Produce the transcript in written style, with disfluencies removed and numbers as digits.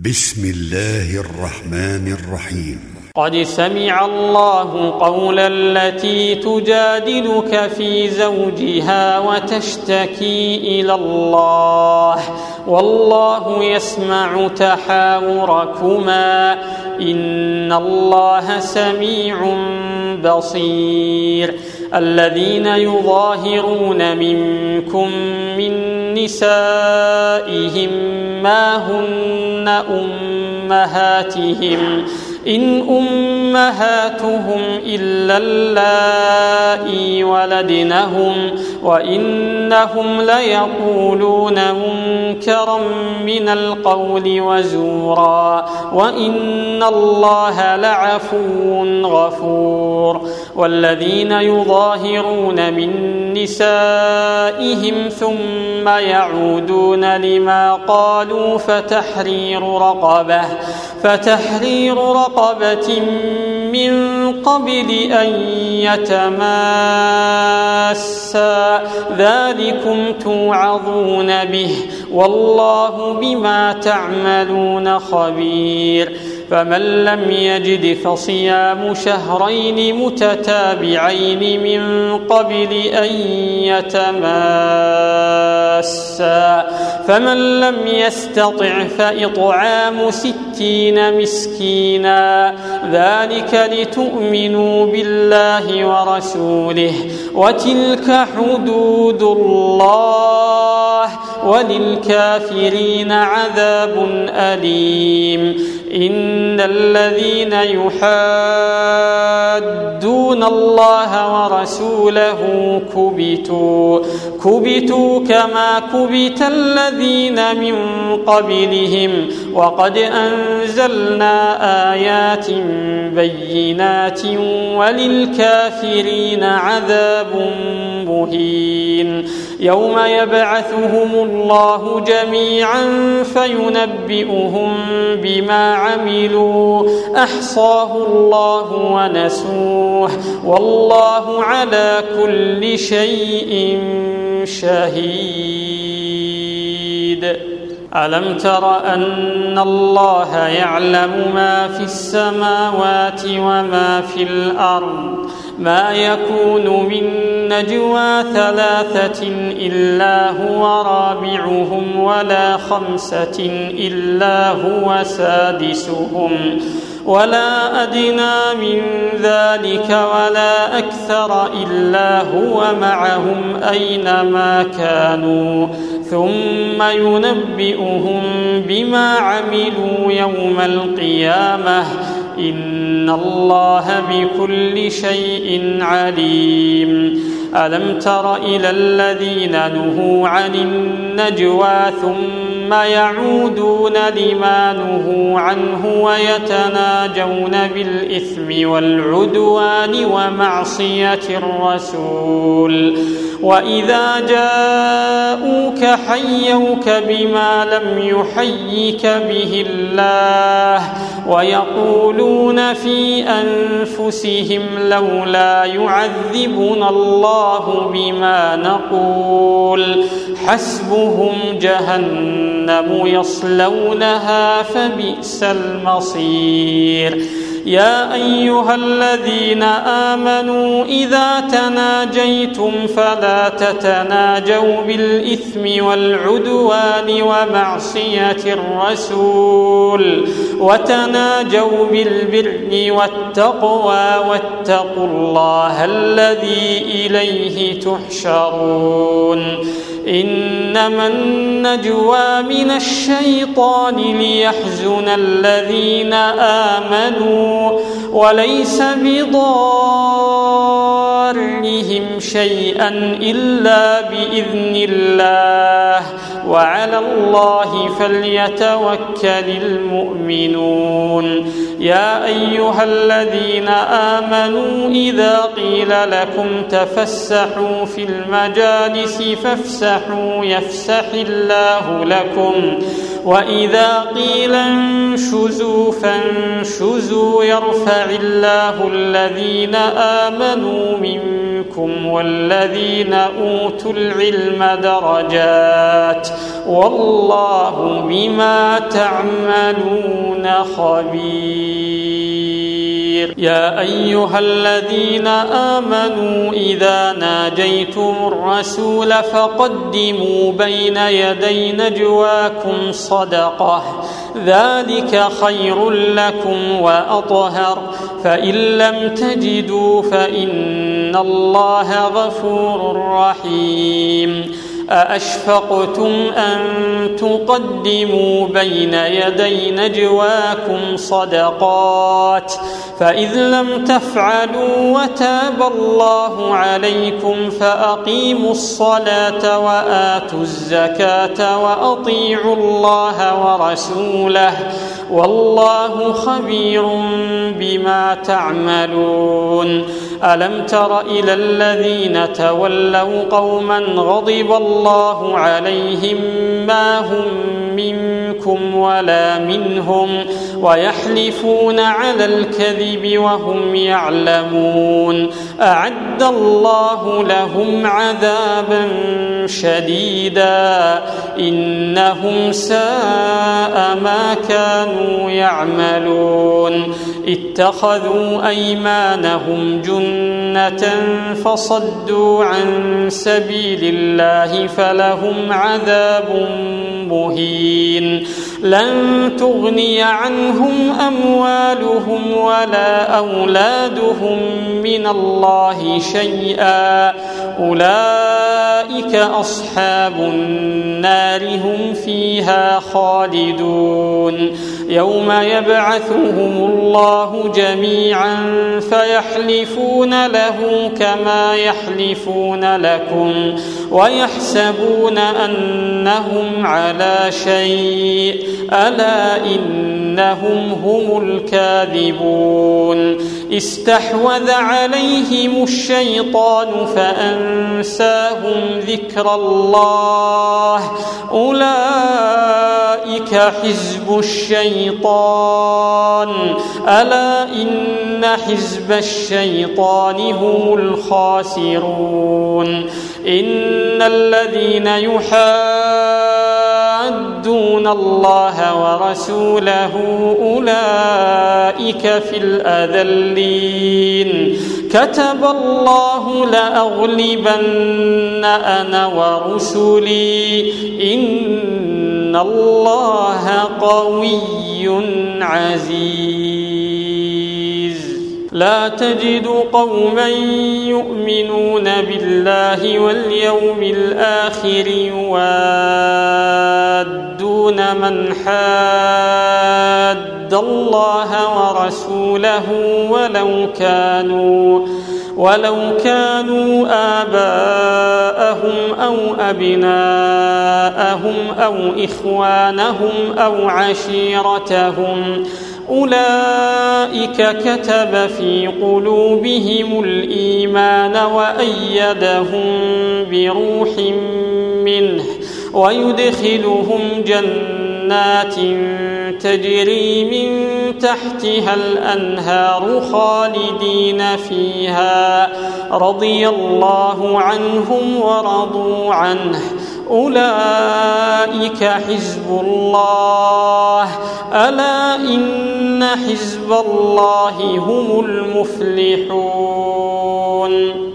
بسم الله الرحمن الرحيم. قد سمع الله قول التي تجادلك في زوجها وتشتكي إلى الله والله يسمع تحاوركما إن الله سميع بصير. الذين يظاهرون منكم من نسائهم ما هن أمهاتهم إن أمهاتهم إلا اللائي ولدنهم وإنهم ليقولون منكرا من القول وزورا وإن الله لعفو غفور. والذين يظاهرون من نسائهم ثم يعودون لما قالوا فتحرير رقبة من قبل أن يتماسا ذلكم توعظون به والله بما تعملون خبير. فمن لم يجد فصيام شهرين متتابعين من قبل أن يتماسا فمن لم يستطع فإطعام 60 مسكينا ذلك لتؤمنوا بالله ورسوله وتلك حدود الله وللكافرين عذاب أليم. إن الذين يحادون الله ورسوله كبتوا كما كبت الذين من قبلهم وقد أنزلنا آيات بينات وللكافرين عذاب مهين. يوم يبعثهم الله جميعا فينبئهم بما عملوا أحصاه الله ونسوه والله على كل شيء شهيد. ألم تر أن الله يعلم ما في السماوات وما في الأرض ما يكون من نجوى 3 إلا هو رابعهم ولا 5 إلا هو سادسهم ولا أدنى من ذلك ولا أكثر إلا هو معهم أينما كانوا ثم ينبئهم بما عملوا يوم القيامة إن الله بكل شيء عليم. ألم تر إلى الذين نهوا عن النجوى ثم يعودون لما نهوا عنه ويتناجون بالإثم والعدوان ومعصية الرسول وإذا جاءوك حيوك بما لم يحيك به الله ويقولون في أنفسهم لولا يعذبنا الله بما نقول حسبهم جهنم يصلونها فبئس المصير. يا أيها الذين آمنوا إذا تناجيتم فلا تتناجوا بالإثم والعدوان ومعصية الرسول وتناجوا بالبر والتقوى واتقوا الله الذي إليه تحشرون. إنما النجوى من الشيطان ليحزن الذين آمنوا وليس بضارهم شيئا إلا بإذن الله وعلى الله فليتوكل المؤمنون. يا أيها الذين آمنوا إذا قيل لكم تفسحوا في المجالس فافسحوا يفسح الله لكم وإذا قيل انشروا انشزوا فانشزوا يرفع الله الذين آمنوا منكم والذين أوتوا العلم درجات والله بما تعملون خبير. يا أيها الذين آمنوا إذا ناجيتم الرسول فقدموا بين يدي نجواكم صدقة ذلك خير لكم وأطهر فإن لم تجدوا فإن الله غفور رحيم. أأشفقتم أن تقدموا بين يدي نجواكم صدقات فإذ لم تفعلوا وتاب الله عليكم فأقيموا الصلاة وآتوا الزكاة وأطيعوا الله ورسوله والله خبير بما تعملون. ألم تر إلى الذين تولوا قوما غضب الله عليهم ما هم منكم ولا منهم ويحلفون على الكذب وهم يعلمون أعد الله لهم عذابا شديدا إنهم ساء ما كانوا يعملون. اتخذوا أيمانهم جنة فصدوا عن سبيل الله فلهم عذاب مهين. لن تغني عنهم أموالهم ولا أولادهم من الله شيئا أولئك أصحاب النار هم فيها خالدون. يوم يبعثهم الله جميعا فيحلفون له كما يحلفون لكم ويحسبون أنهم على شيء ألا إنهم هم الكاذبون. استحوذ عليهم الشيطان فأنساهم ذكر الله أولئك حزب الشيطان ألا إن حزب الشيطان هم الخاسرون. إن الذين يحادون الله ورسوله أولئك في الأذلين. كتب الله لأغلبن أنا ورسلي إن الله قوي عزيز. لا تجد قوما يؤمنون بالله واليوم الآخر يوادون من حاد الله ورسوله ولو كانوا آباءهم أو أبناءهم أو إخوانهم أو عشيرتهم أولئك كتب في قلوبهم الإيمان وأيدهم بروح منه ويدخلهم جنات تجري من تحتها الأنهار خالدين فيها رضي الله عنهم ورضوا عنه أولئك حزب الله ألا إن حزب الله هم المفلحون.